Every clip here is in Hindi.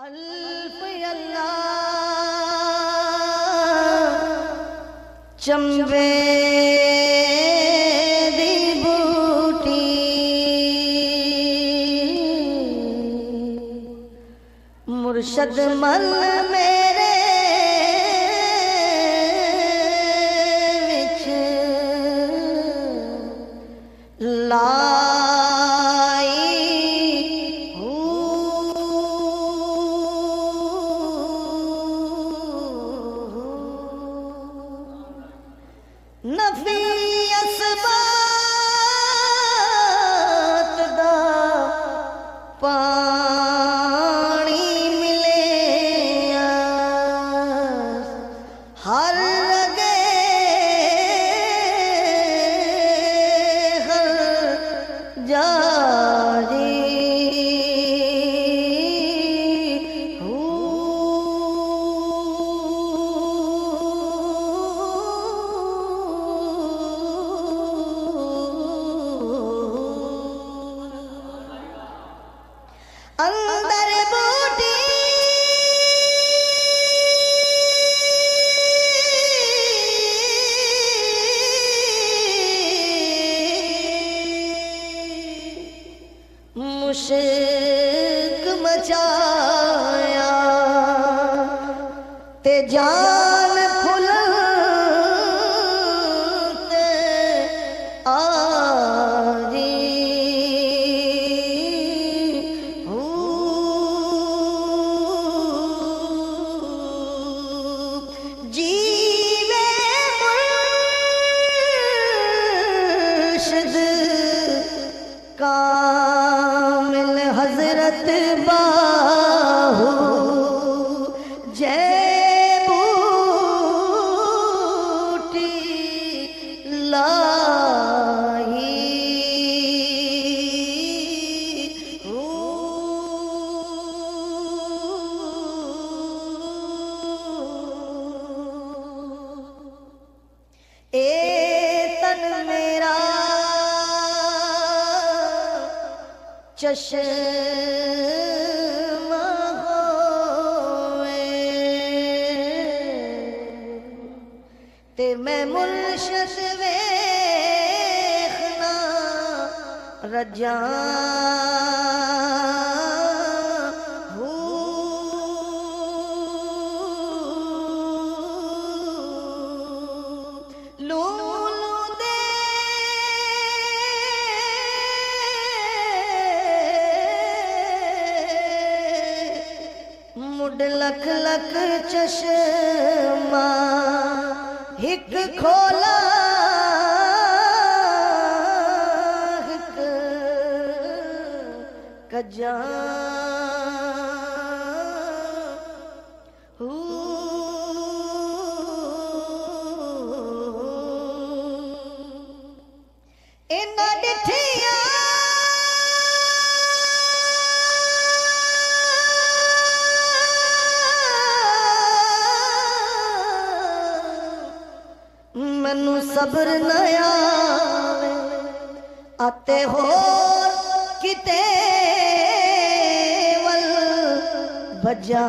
अल्फ अल्लाह चंबे दी बूटी मुर्शद मन मेरे विच नफी असबात दा पानी मिले हर लगे हर जारी अंदर बूटी मुश्क मचाया ते जान फुल ते आरी कामिल हजरत बाहू जय बूटी लाई ए तन मेरा चश्मा होवे ते मैं मुर्शद वेखना रजा लख लख चश्मा हिक खोला हिक कजा इन्ना डिठिया मैनू सब्र न आवे आते हो किते वल बजा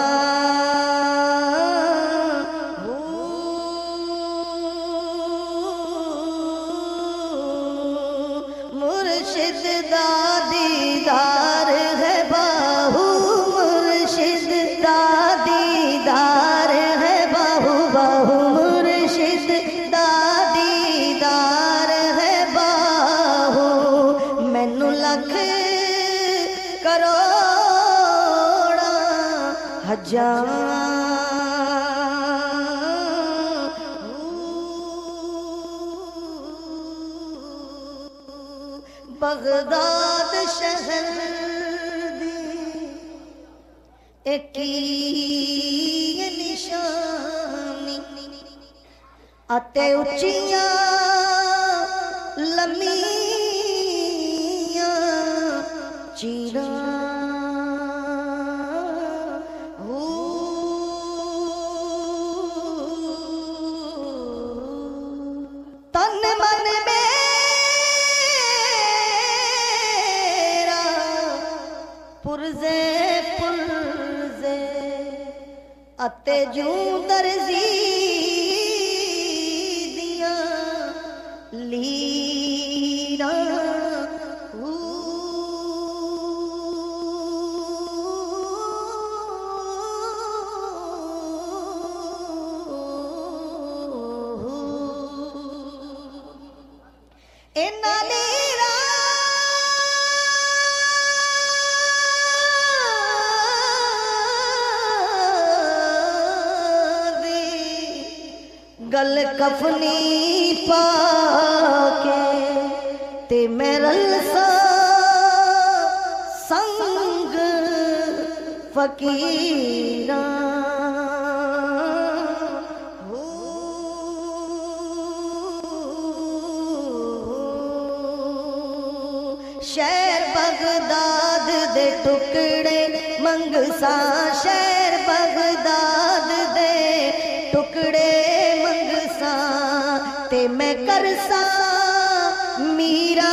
मुर्शिद दा दीदार है बाहू मुर्शिद दा दीदार है बाहू बाहू मुर्शिद दा दीदार है बाहू मैनू लख करोड़ा हजार बगदाद शहर दी एक निशानी अते उच्चियां लम्मियां चीरा तन मन मेरा पुरजे पुरजे अते जूं दर्जी दियां लीरां इन्हां लीरां गल कफनी पाके ते मेरल सा संग फकीरा शहर बगदाद दे टुकड़े मंगसा शहर बगदाद दे टुकड़े मंगसा ते मैं करसा मीरा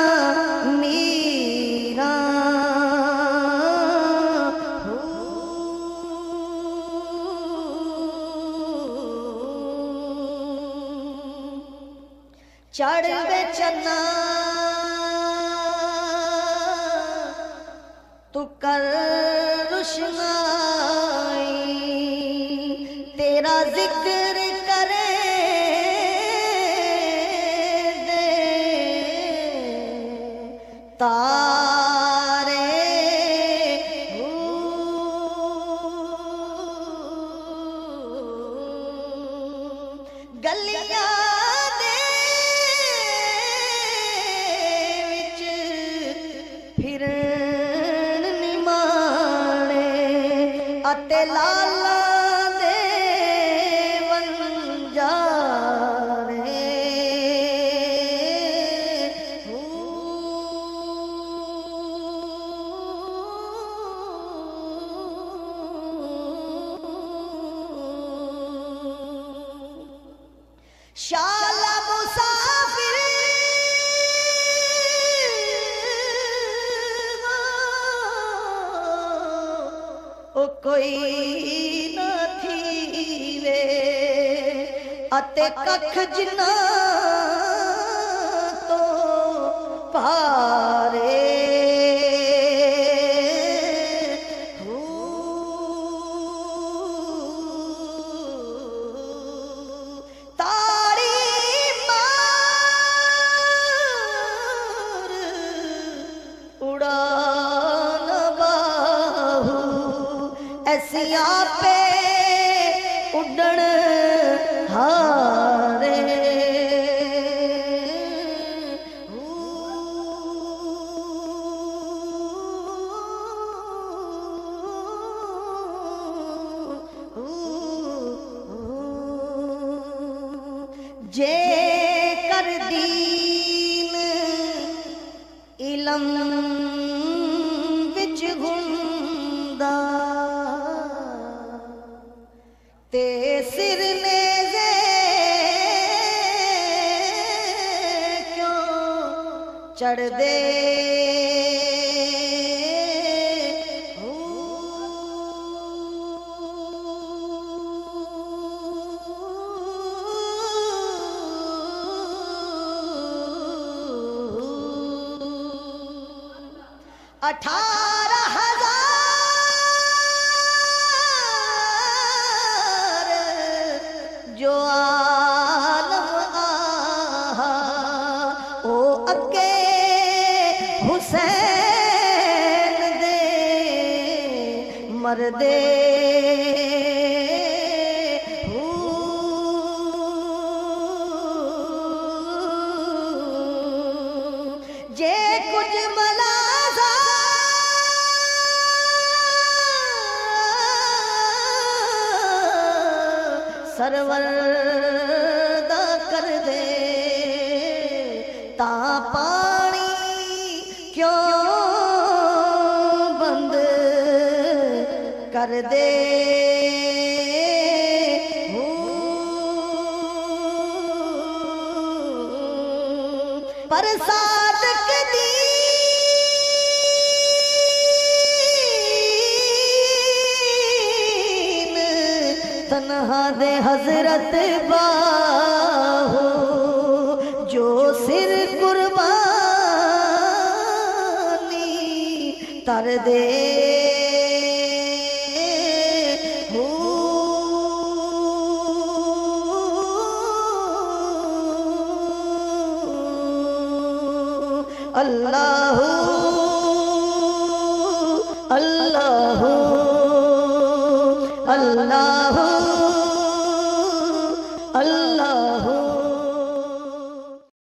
मीरा चढ़ वे चन्ना तू कर रुशनाई तेरा जिक्र करे दे तारे गलियां दे विच फिरन निमाणे अते लाला दे वंजारे शाला मुसाफिर ओ कोई न थी वे अते कख जिना तो पारे ऐसिया पे उड़न हारे जे कर दीन इलम विच घुमदा ते सिर नेज़े क्यों चढ़ दे अठारह जो आलम आहा ओ अगे हुसैन दे मरदे जे कुछ मलाजा सरवर दा कर दे ता पानी क्यों बंद कर दे पर सादक दीन जहाँ दे हजरत बाहू जो सिर कुर्बानी तर दे अल्लाह अल्लाह अल्लाह